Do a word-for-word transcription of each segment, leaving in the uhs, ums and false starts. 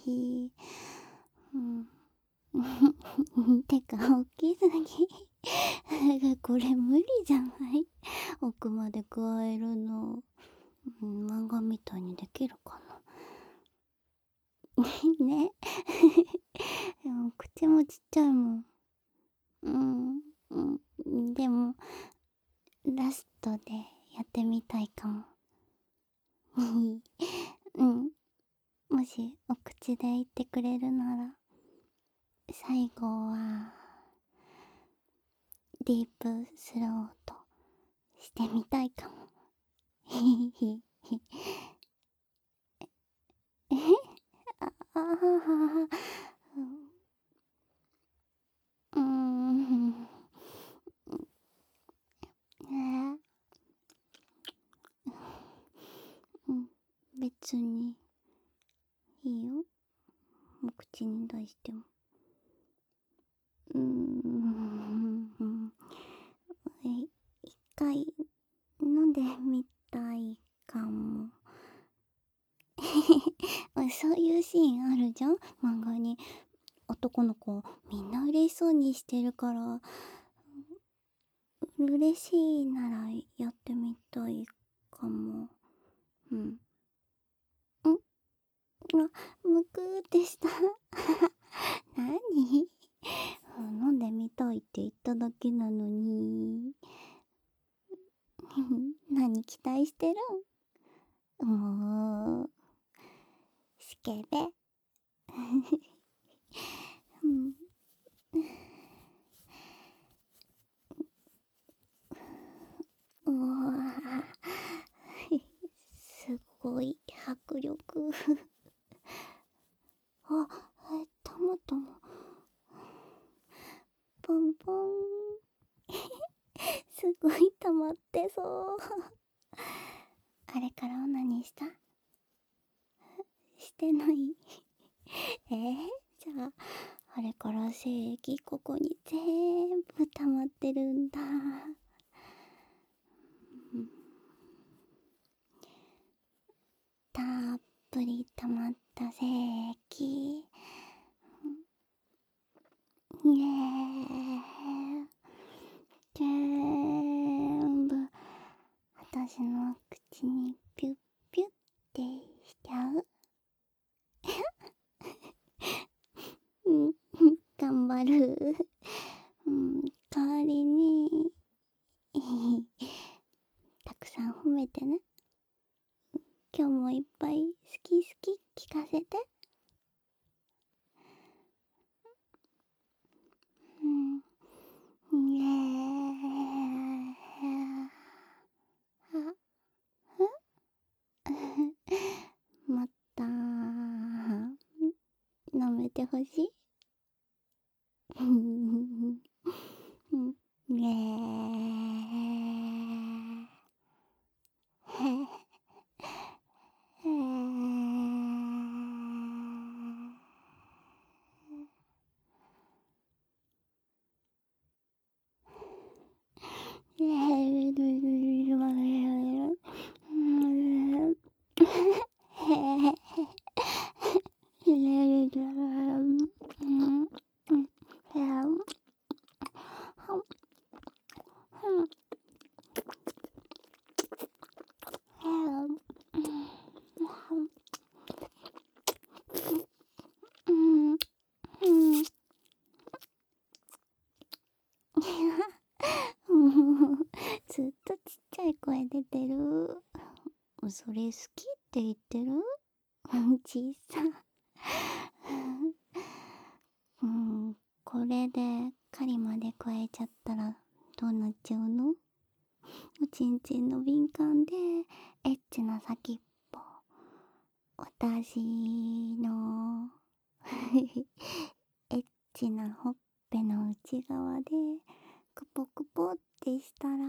し、うん。てか大きすぎこれ無理じゃない？奥まで加えるの、うん、漫画みたいにできるかなね。でも口もちっちゃいもん。うん、うん、でもラストでやってみたいかも。うん、もしお口で言ってくれるなら最後はディープスローとしてみたいかも。ひひひ。えああはうーん。ねえ。うん。別にいいよ。お口に出しても。うーん。え、一回飲んでみたいかも。そういうシーンあるじゃん、漫画に。男の子みんな嬉しそうにしてるから、嬉しいならやってみたいかも。うん。んあ、むくーってした何飲んでみたいって言っただけなのに何期待してるん？もうスケベうん。うわすごい迫力あ、え、たまたまポンポンすごい溜まってそうあれから何した？してないえー、じゃああれから精液ここに全部溜まってるんだ、うん、たっぷり溜まった精液ねえ全部私の口にピュッピュッってしちゃううん頑張るうん、代わりにたくさん褒めてね。今日もいっぱい好き好き聞かせて。うんねえあまた舐めてほしいねえずっとちっちゃい声出てる。それ好きって言ってる？小さうん、これで狩りまで加えちゃったらどうなっちゃうの？おちんちんの敏感でエッチな先っぽ、私のエッチなほっぺの内側でクポクポってしたら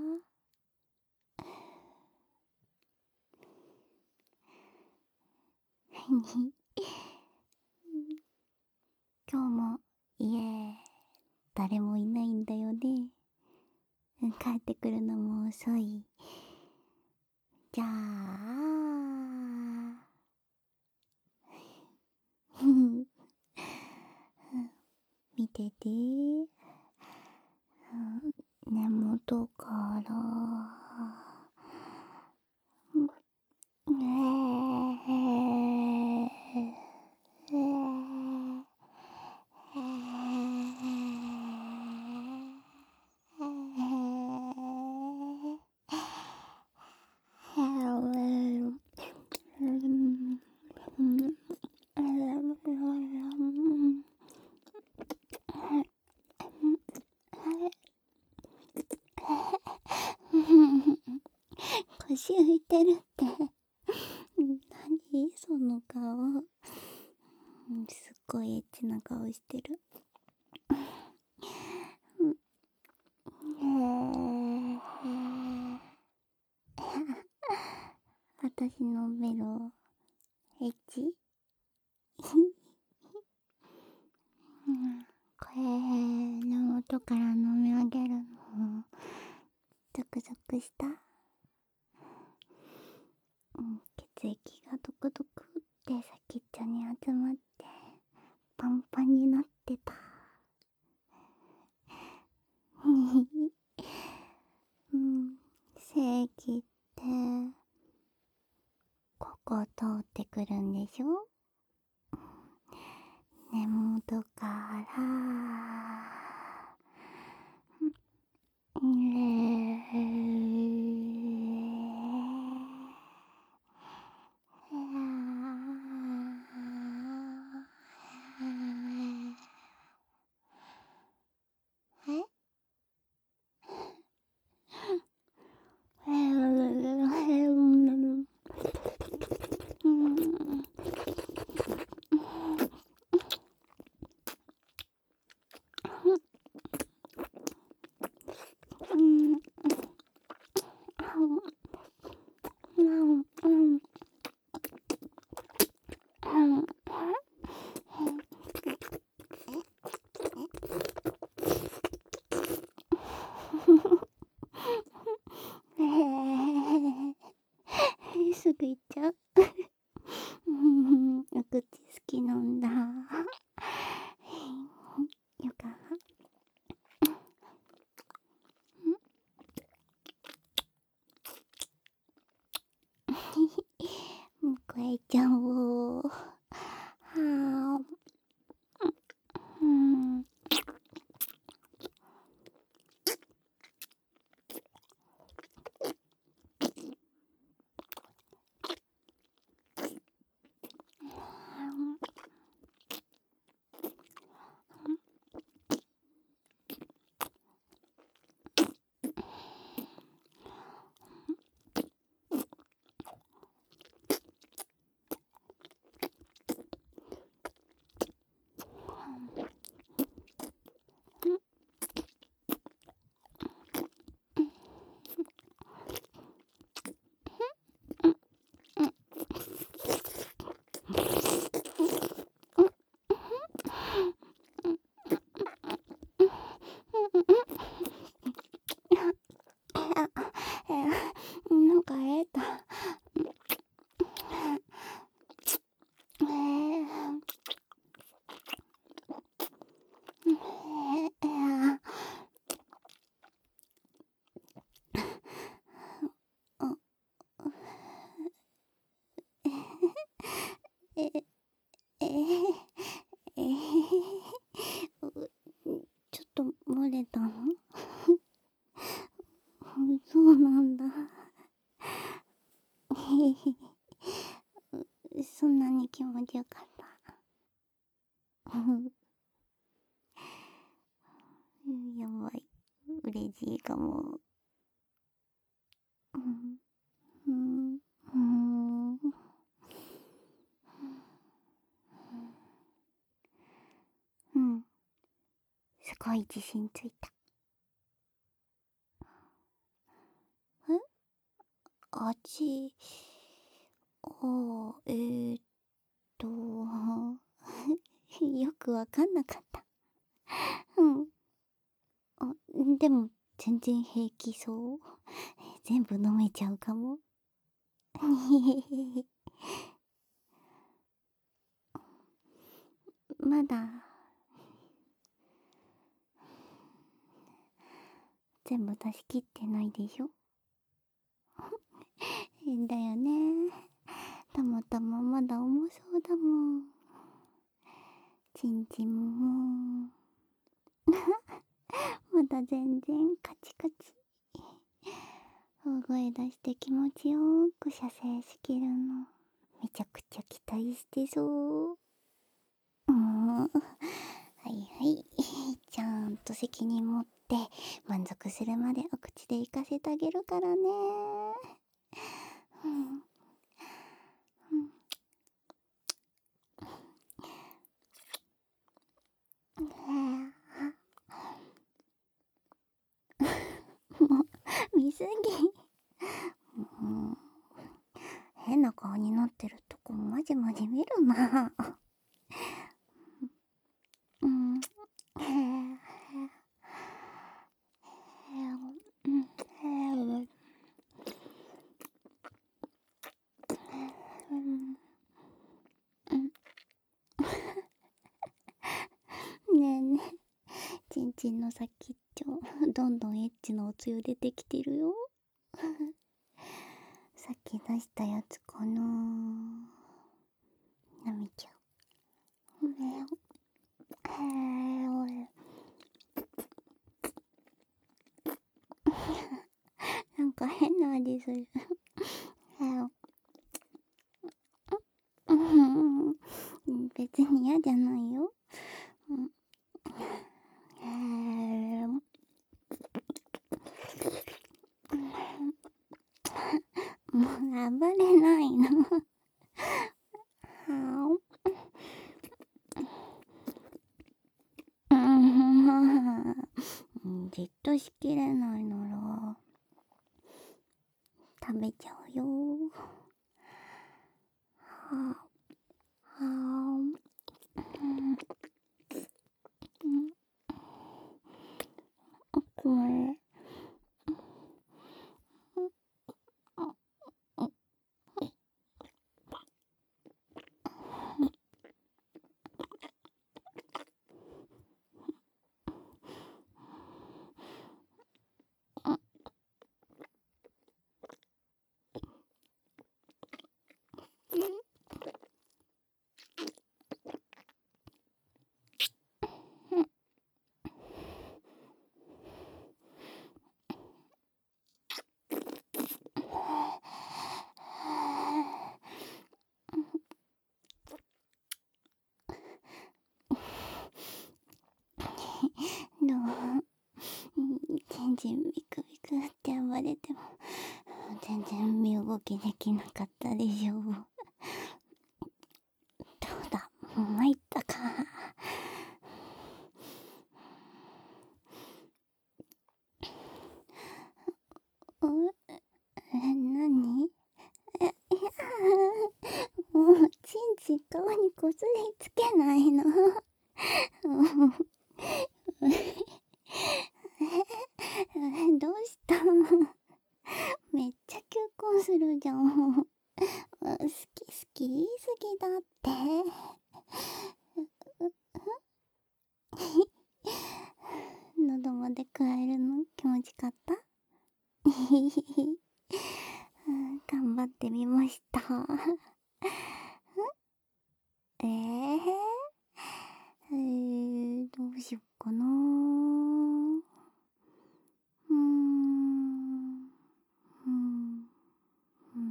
今日も家誰もいないんだよね。帰ってくるのも遅い。じゃあてて、根元からえーえーえ腰浮いてるって何その顔。すっごいエッチな顔してる。私のベロエッチこれ根元から飲み上げるのゾクゾクした。うん、血液がドクドクって先っちょに集まってパンパンになってた。うん、正気ってここ通ってくるんでしょ。根元からすぐ行っちゃう。お口好きなんだ。よかもうこえちゃおう。はあ、うん。なんかえた。ええええちょっと漏れたの。そうなんだ。そんなに気持ちよかった。やばい、嬉しいかも。うんうんうんうん、すごい自信ついた。え、味、あ、えーっとよくわかんなかった。うん。あ、でも全然平気そう。全部飲めちゃうかも。まだ全部出し切ってないでしょ。変だよね。たまたままだ重そうだもん。ちんちんもまだ全然カチカチ。大声出して気持ちよく射精しきるのめちゃくちゃ期待してそう。うーん、はいはい、ちゃんと責任持って満足するまでお口で行かせてあげるからね。うん、もう見すぎ。うん、変な顔になってるとこマジマジ見るな。うん、へえ、うん、へえ、うん、うん。ねえねえ、ちんちんの先っちょどんどんエッチのおつゆ出てきてるよ。さっき出したやつかな。なみちゃん。ねえ、へえ、おい。なんか変な味する。へえ、うん、別に嫌じゃないよ。うん、へえ、もう暴れないの。はあ、うん、じっとしきれないなら食べちゃうよ。はあ、はあ、うん、うん、これ、どう、全然ビクビクって暴れても全然身動きできなかったでしょう。どうだ、参ったか。うえ、なに、え、いや、もうちんちん顔にこすりつけないの。え、どうしためっちゃ求婚するじゃん。好き好き言い過ぎだって。喉まで加えるの気持ちかった。うん、頑張ってみました。えー、えー、どうしよっかな。うーん、うん、うん。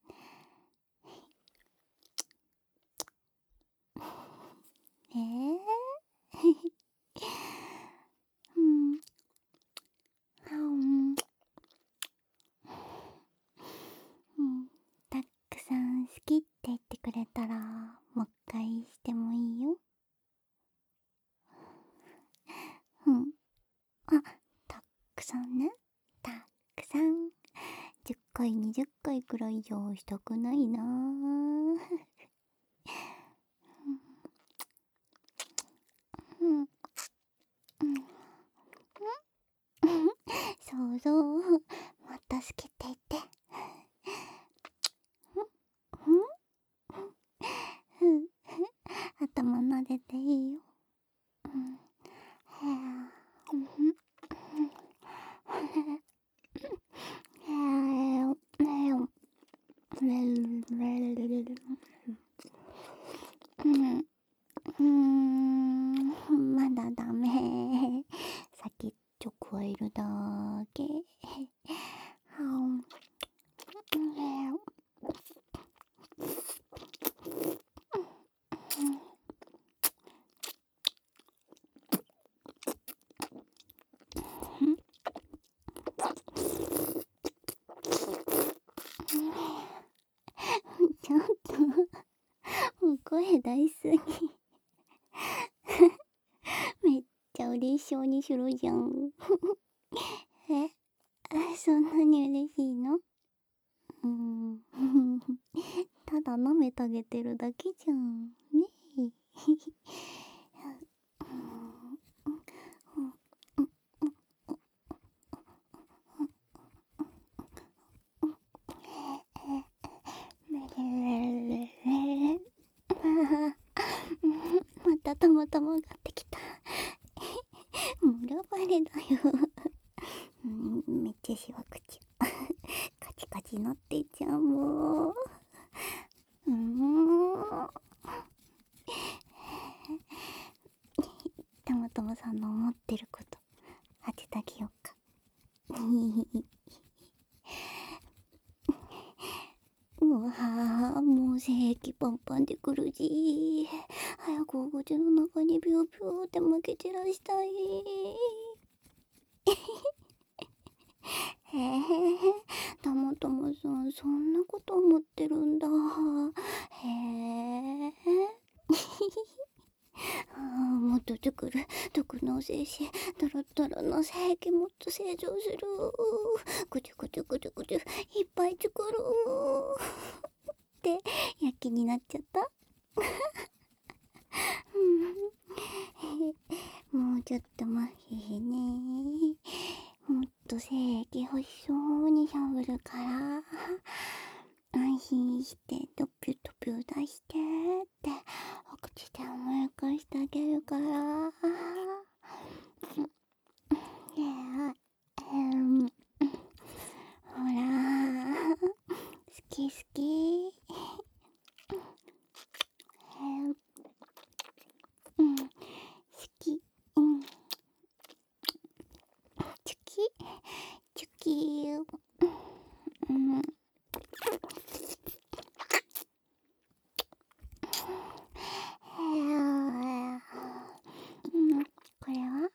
えー、うん、あ、うん、うん。たくさん好きって言ってくれたらもう一回してもいいよ。うん、あ、たくさんね、たくさん。じゅっかいにじゅっかいくらい以上したくないな。うん、うん、そうそう、もっと好きって言って。うん、頭撫でていいよ。うん、へえ、うん、 うーん、まだダメ。先っちょ加えるだけ。はん。ちょっともう声出しすぎ。めっちゃ嬉しそうにするじゃん。え、そんなに嬉しいの？うーん。ただ舐めてあげてるだけじゃん。ねえ。またたまたま上がってきた。もらバレだよ。うん、めっちゃしわくちゃ。カチカチなってっちゃうもう。うーん。たまたまさんの思ってること当ててあげようか。うわあ、もう性液パンパンでくるじ。早くお口の中にビュービューって負け散らしたい。へえ、たまたまさんそんなこと思ってるんだ。へえ。ああ、もっと作る毒の精子、ドロドロの精液もっと成長する。ぐちゅぐちゅぐちゅぐちゅいっぱい作るってやっきになっちゃった。もうちょっと待ってね。もっと精液欲しそうにしゃぶるから安心してドピュドピュ出してってお口で甘やかしてあげるから。いや、うん、ほら好き好き。うん、好き。うん、チュキチュキー。うん、うん、これは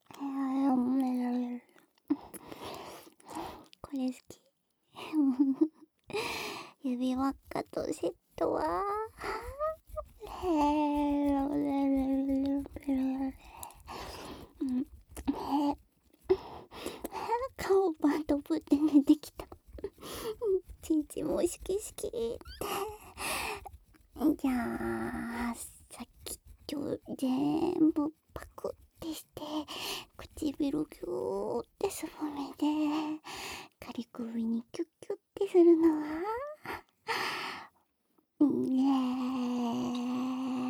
これ好き。指輪っかとセットは顔バンドブって出てきた。ちんちんも好き好きって。じゃあ先っちょ全部パクってして唇ギューってすぼめで軽く上にキュッキュッてするのはね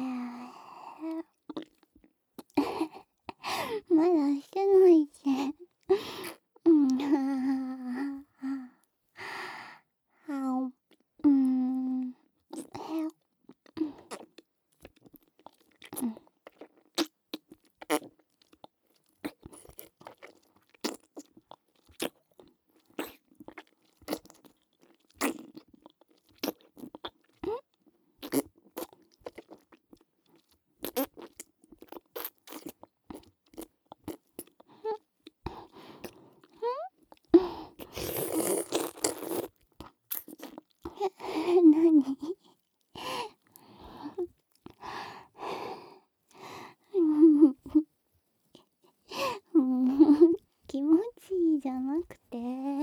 え。まだしてないじゃん。うんはうん。何？気持ちいいじゃなくて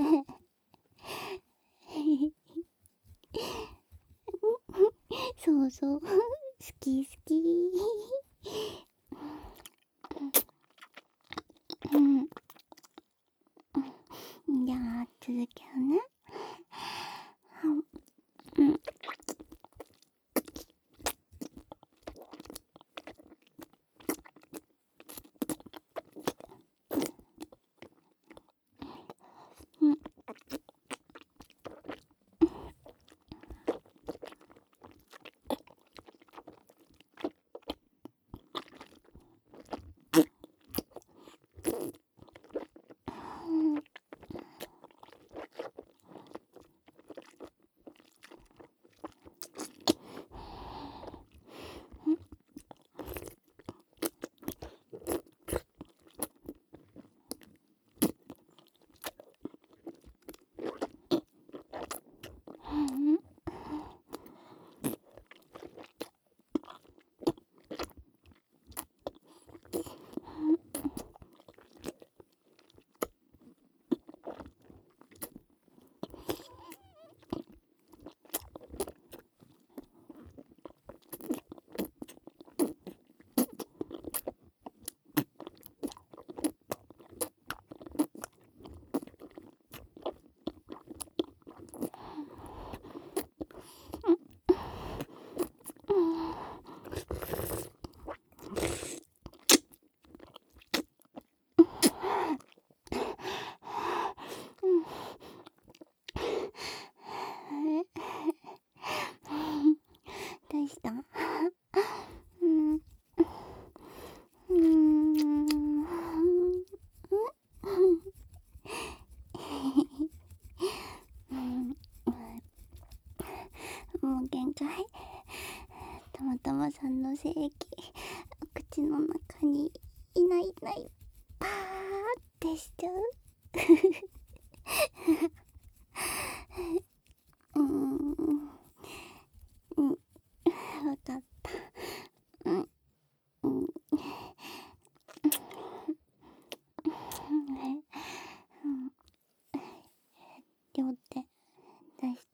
そうそう好き好き。うんじゃあ続きをね。うんうん液お口の中にいないいないパーってしちゃう。うーん、うん、わかった。うん、うん、両手出して。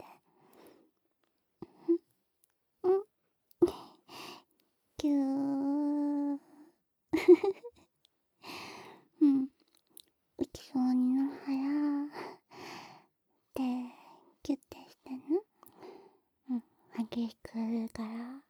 うん、ぎゅー。うん、浮きそうになるからでギュッてしてね。うん、激しくするから。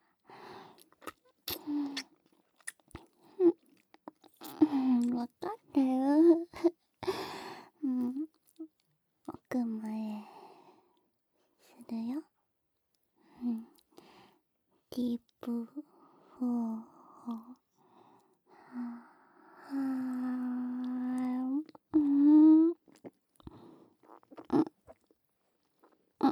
うん、うん、わかってる。うん、奥までするよ。うん、ディープフォーはーうん、うん、うん、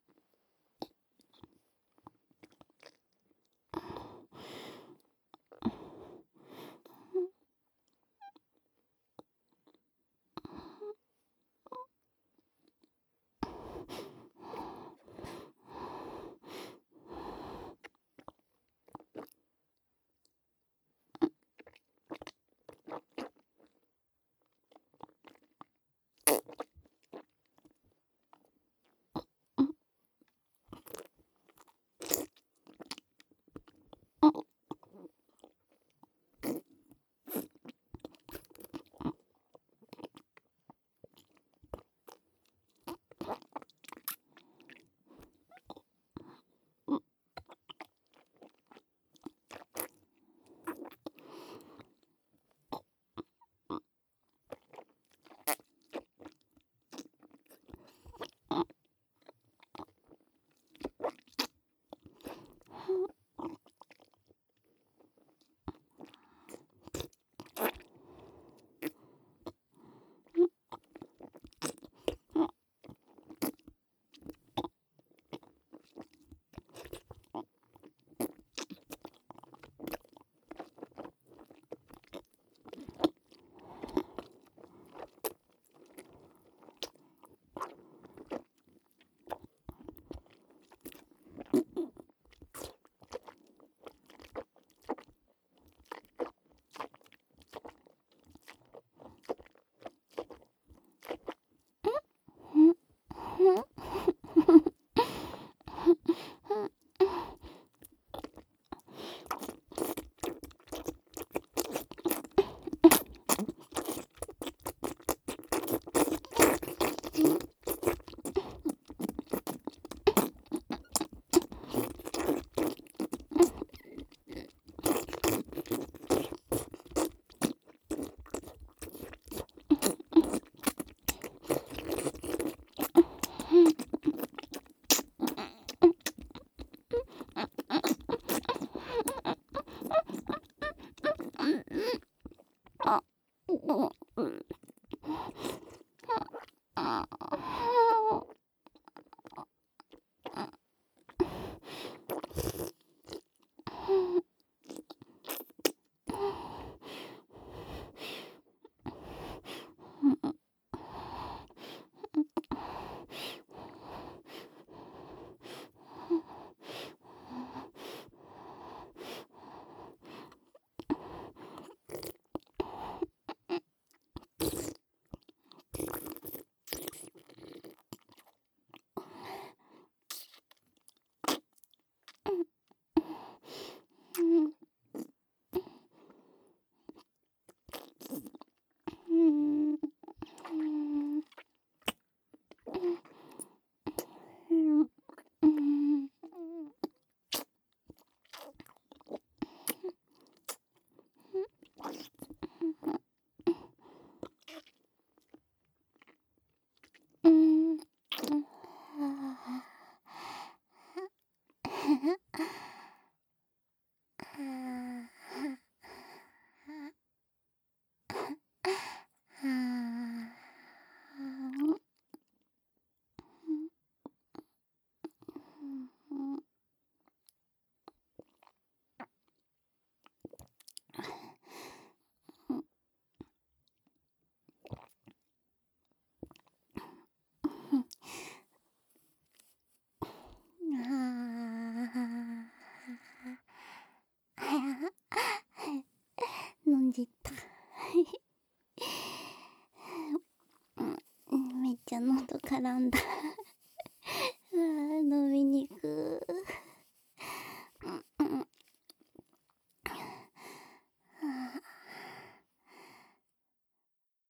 あ、うん、あ、 ちゃ喉絡んだ